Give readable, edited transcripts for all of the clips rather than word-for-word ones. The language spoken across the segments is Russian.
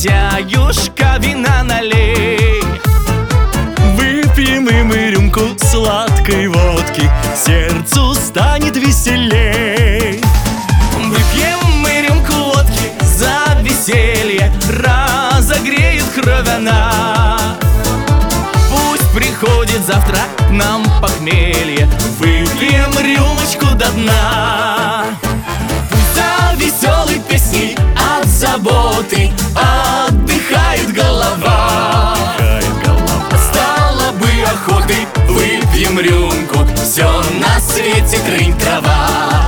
Хозяюшка, вина налей. Выпьем и мы рюмку сладкой водки, сердцу станет веселей. Выпьем мы рюмку водки за веселье, разогреет кровь она. Пусть приходит завтра к нам похмелье, выпьем рюмочку до дна. Пусть за веселой песней от заботы отдыхает голова. Стало бы охотой, выпьем рюмку, все на свете трынь трава.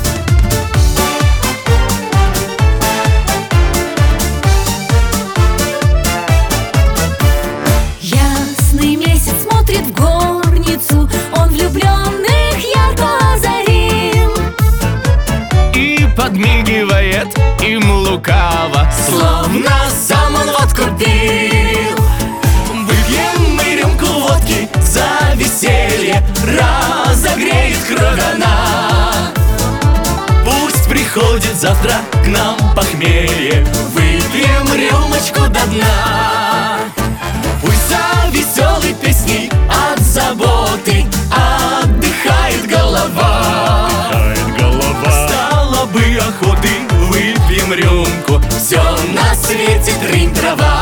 Ясный месяц смотрит в горницу, он влюбленных ярко озарил. И подмигивает им лукаво, словно сам он водку пил. Выпьем мы рюмку водки за веселье, разогреет кровь она. Пусть приходит завтра к нам похмелье, выпьем рюмочку до дна. Пусть за веселой песней от заботы отдыхает голова. Стало бы охотой, выпьем рюмку, все на свете трынь трава.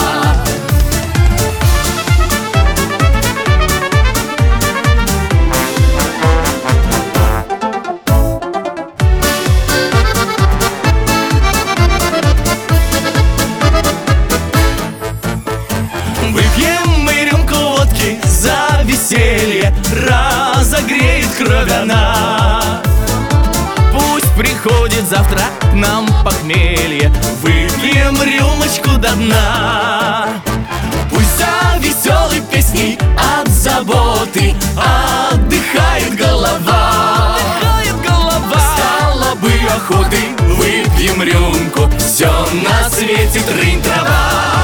Выпьем мы рюмку водки за веселье, разогреет кровь она. Пусть приходит завтра к нам похмелье, выпьем рюмочку до дна. Пусть за веселой песней от заботы отдыхает голова. Стало бы охотой, выпьем рюмку, все на свете трынь трава.